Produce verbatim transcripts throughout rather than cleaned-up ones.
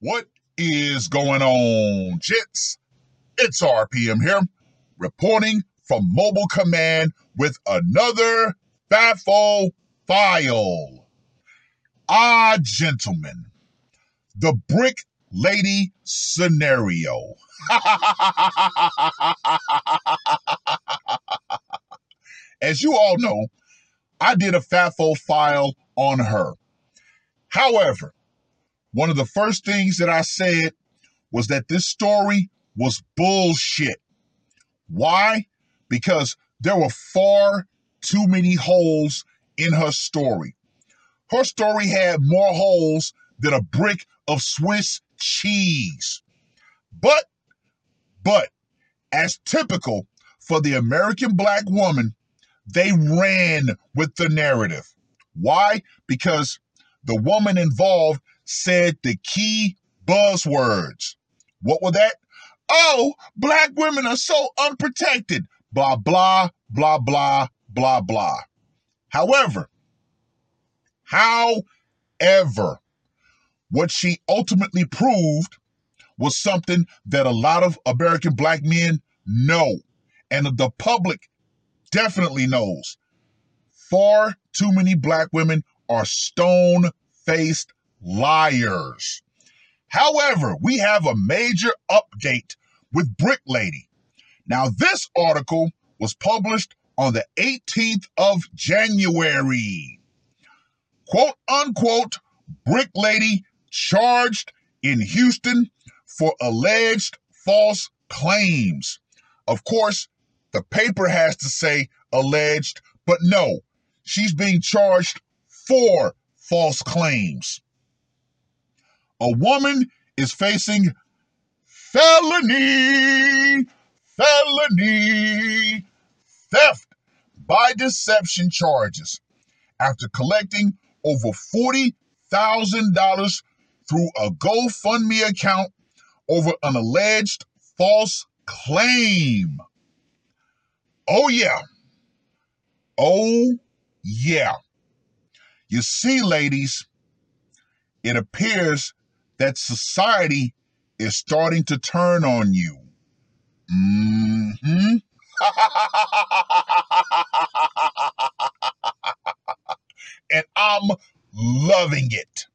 What is going on, gents? It's R P M here, reporting from Mobile Command with another FAFO file. Ah, gentlemen, the Brick Lady scenario. As you all know, I did a FAFO file on her. However, one of the first things that I said was that this story was bullshit. Why? Because there were far too many holes in her story. Her story had more holes than a brick of Swiss cheese. But, but, as typical for the American black woman, they ran with the narrative. Why? Because the woman involved said the key buzzwords. What were that? Oh, black women are so unprotected. Blah, blah, blah, blah, blah, blah. However, however, what she ultimately proved was something that a lot of American black men know, and the public definitely knows. Far too many black women are stone-faced liars. However, we have a major update with Brick Lady. Now, this article was published on the eighteenth of January. Quote unquote, Brick Lady charged in Houston for alleged false claims. Of course, the paper has to say alleged, but no, she's being charged for false claims. A woman is facing felony, felony theft by deception charges after collecting over forty thousand dollars through a GoFundMe account over an alleged false claim. Oh yeah. Oh yeah. You see, ladies, it appears that society is starting to turn on you. Mm-hmm. And I'm loving it.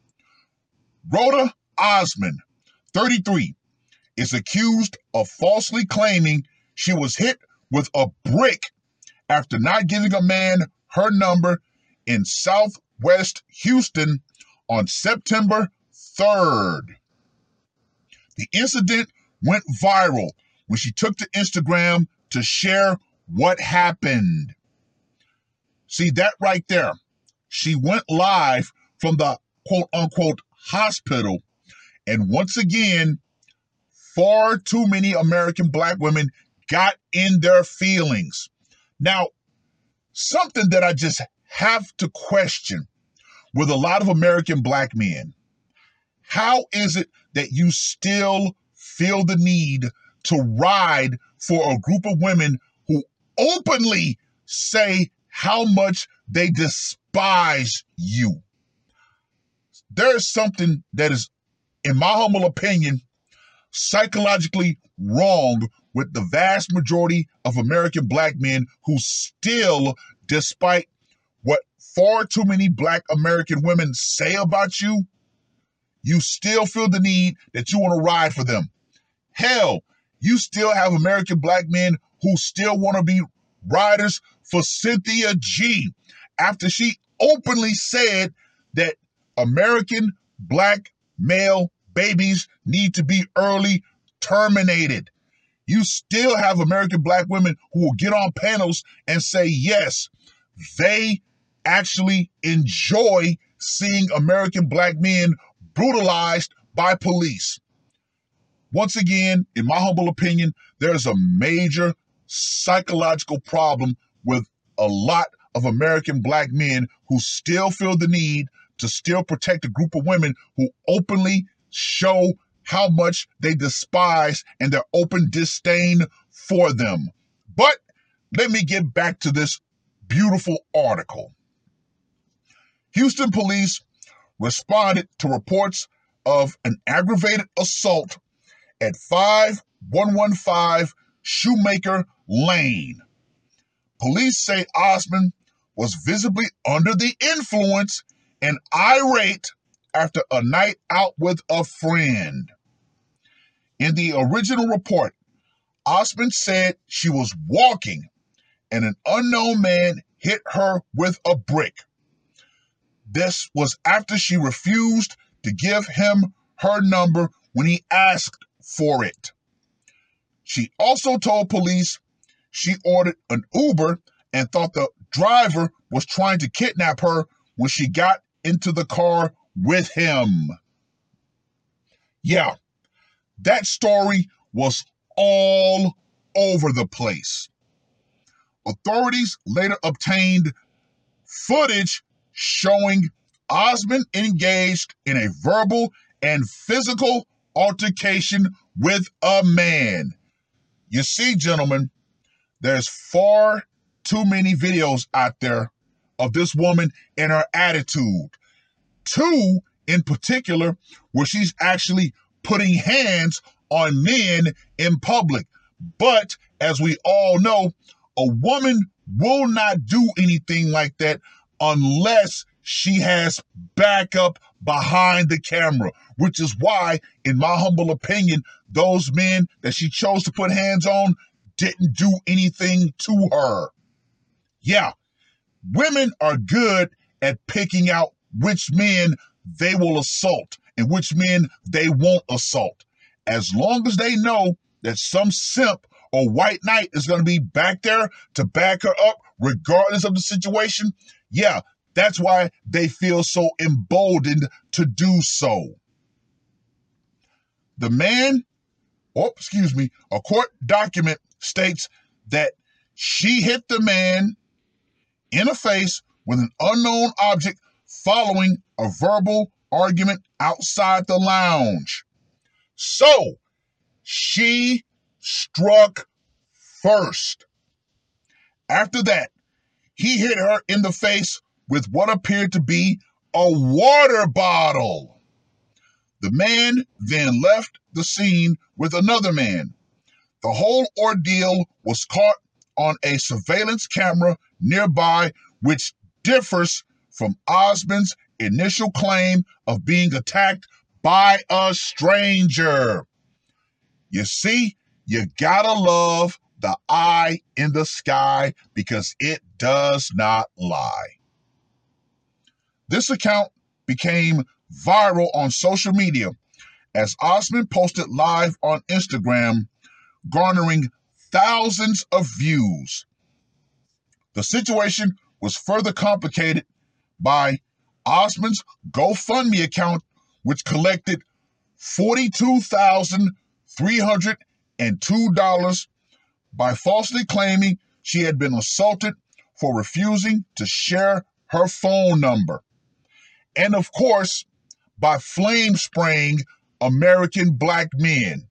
Rhoda Osmond, thirty-three, is accused of falsely claiming she was hit with a brick after not giving a man her number in Southwest Houston on September third. The incident went viral when she took to Instagram to share what happened. See that right there? She went live from the quote-unquote hospital, and once again, far too many American black women got in their feelings. Now, something that I just have to question with a lot of American black men. How is it that you still feel the need to ride for a group of women who openly say how much they despise you? There is something that is, in my humble opinion, psychologically wrong with the vast majority of American black men who still, despite what far too many black American women say about you, you still feel the need that you want to ride for them. Hell, you still have American black men who still want to be riders for Cynthia G after she openly said that American black male babies need to be early terminated. You still have American black women who will get on panels and say, yes, they actually enjoy seeing American black men brutalized by police. Once again, in my humble opinion, there's a major psychological problem with a lot of American black men who still feel the need to still protect a group of women who openly show how much they despise and their open disdain for them. But let me get back to this beautiful article. Houston police responded to reports of an aggravated assault at five one one five Shoemaker Lane. Police say Osmond was visibly under the influence and irate after a night out with a friend. In the original report, Osmond said she was walking and an unknown man hit her with a brick. This was after she refused to give him her number when he asked for it. She also told police she ordered an Uber and thought the driver was trying to kidnap her when she got into the car with him. Yeah, that story was all over the place. Authorities later obtained footage showing Osmond engaged in a verbal and physical altercation with a man. You see, gentlemen, there's far too many videos out there of this woman and her attitude. Two in particular, where she's actually putting hands on men in public. But as we all know, a woman will not do anything like that unless she has backup behind the camera, which is why, in my humble opinion, those men that she chose to put hands on didn't do anything to her. Yeah, women are good at picking out which men they will assault and which men they won't assault. As long as they know that some simp or white knight is going to be back there to back her up regardless of the situation, yeah, that's why they feel so emboldened to do so. The man, oh, excuse me, a court document states that she hit the man in the face with an unknown object following a verbal argument outside the lounge. So, she struck first. After that, he hit her in the face with what appeared to be a water bottle. The man then left the scene with another man. The whole ordeal was caught on a surveillance camera nearby, which differs from Osmond's initial claim of being attacked by a stranger. You see, you gotta love the eye in the sky because it does not lie. This account became viral on social media as Osmond posted live on Instagram, garnering thousands of views. The situation was further complicated by Osmond's GoFundMe account, which collected forty-two thousand three hundred two dollars by falsely claiming she had been assaulted for refusing to share her phone number. And of course, by flame spraying American black men.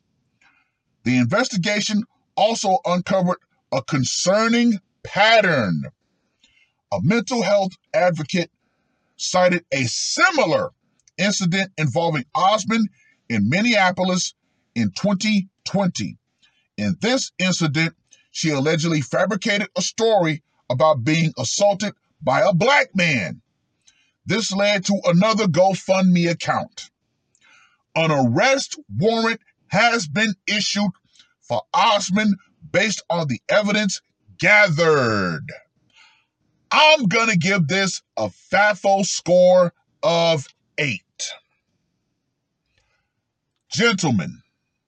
The investigation also uncovered a concerning pattern. A mental health advocate cited a similar incident involving Osmond in Minneapolis in twenty twenty. In this incident, she allegedly fabricated a story about being assaulted by a black man. This led to another GoFundMe account. An arrest warrant has been issued for Osmond based on the evidence gathered. I'm going to give this a F A F O score of eight. Gentlemen,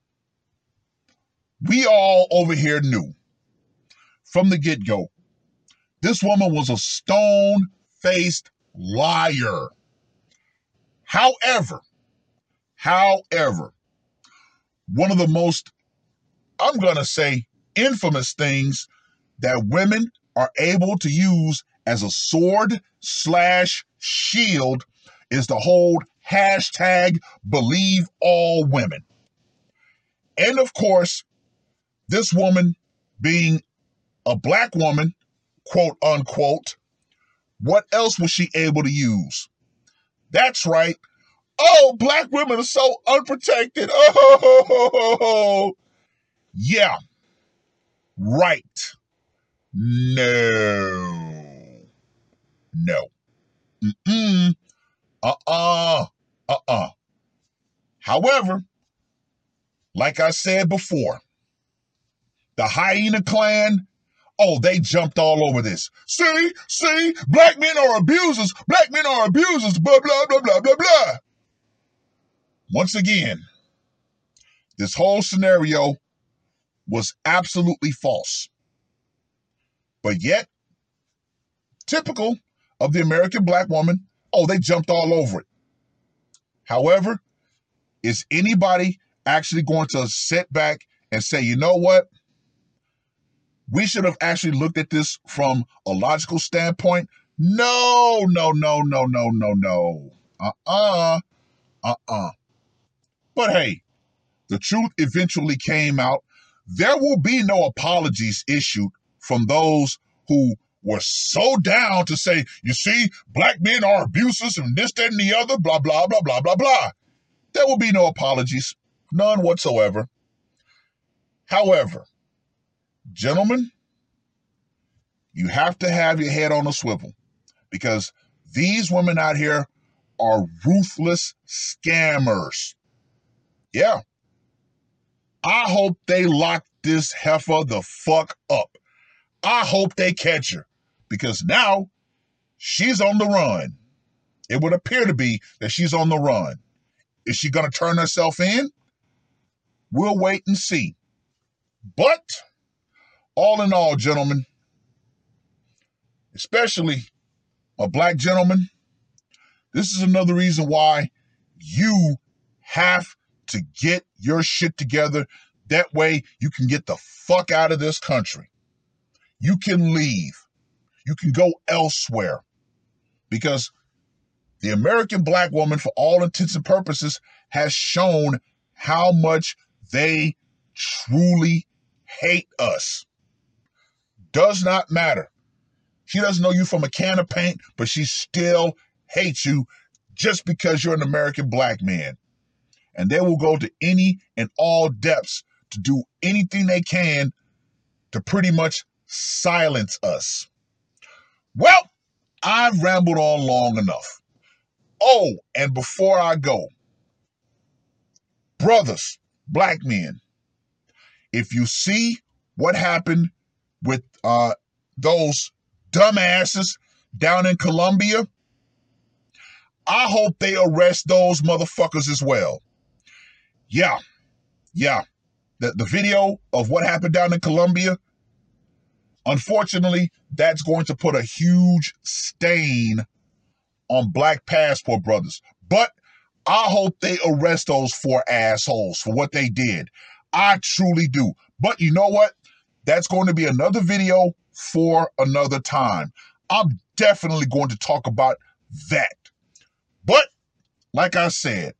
we all over here knew from the get-go, this woman was a stone-faced liar. However, however, one of the most, I'm going to say, infamous things that women are able to use as a sword slash shield is to hold hashtag believe all women. And of course, this woman being a black woman, quote unquote, what else was she able to use? That's right, Oh, black women are so unprotected. Oh, yeah, right. No, no. Mm-mm. Uh-uh. Uh-uh. However, like I said before, the Hyena Clan, oh, they jumped all over this. See, see, black men are abusers. Black men are abusers. Blah, blah, blah, blah, blah, blah. Once again, this whole scenario was absolutely false. But yet, typical of the American black woman, oh, they jumped all over it. However, is anybody actually going to sit back and say, you know what? We should have actually looked at this from a logical standpoint. No, no, no, no, no, no, no. Uh-uh. Uh-uh. But hey, the truth eventually came out. There will be no apologies issued from those who were so down to say, you see, black men are abusers and this, that, and the other, blah, blah, blah, blah, blah, blah. There will be no apologies. None whatsoever. However, gentlemen, you have to have your head on a swivel because these women out here are ruthless scammers. Yeah. I hope they lock this heifer the fuck up. I hope they catch her because now she's on the run. It would appear to be that she's on the run. Is she going to turn herself in? We'll wait and see. But all in all, gentlemen, especially a black gentleman, this is another reason why you have to get your shit together. That way you can get the fuck out of this country. You can leave. You can go elsewhere. Because the American black woman, for all intents and purposes, has shown how much they truly hate us. Does not matter. She doesn't know you from a can of paint, but she still hates you just because you're an American black man. And they will go to any and all depths to do anything they can to pretty much silence us. Well, I've rambled on long enough. Oh, and before I go, brothers, black men, if you see what happened with uh, those dumbasses down in Colombia, I hope they arrest those motherfuckers as well. Yeah, yeah. The, the video of what happened down in Colombia, unfortunately, that's going to put a huge stain on black passport brothers. But I hope they arrest those four assholes for what they did. I truly do. But you know what? That's going to be another video for another time. I'm definitely going to talk about that. But, like I said,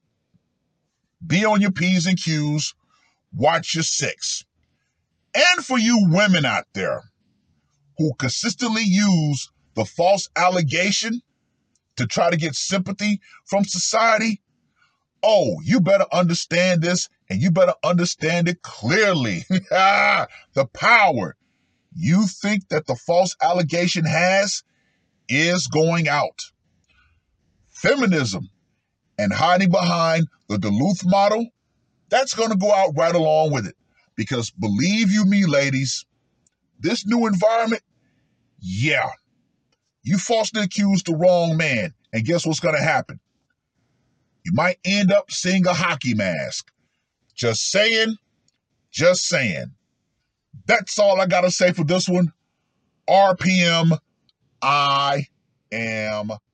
be on your P's and Q's. Watch your six. And for you women out there who consistently use the false allegation to try to get sympathy from society, oh, you better understand this and you better understand it clearly. The power you think that the false allegation has is going out. Feminism and hiding behind the Duluth model, that's going to go out right along with it. Because believe you me, ladies, this new environment, yeah, you falsely accused the wrong man. And guess what's going to happen? You might end up seeing a hockey mask. Just saying, just saying. That's all I got to say for this one. R P M, I am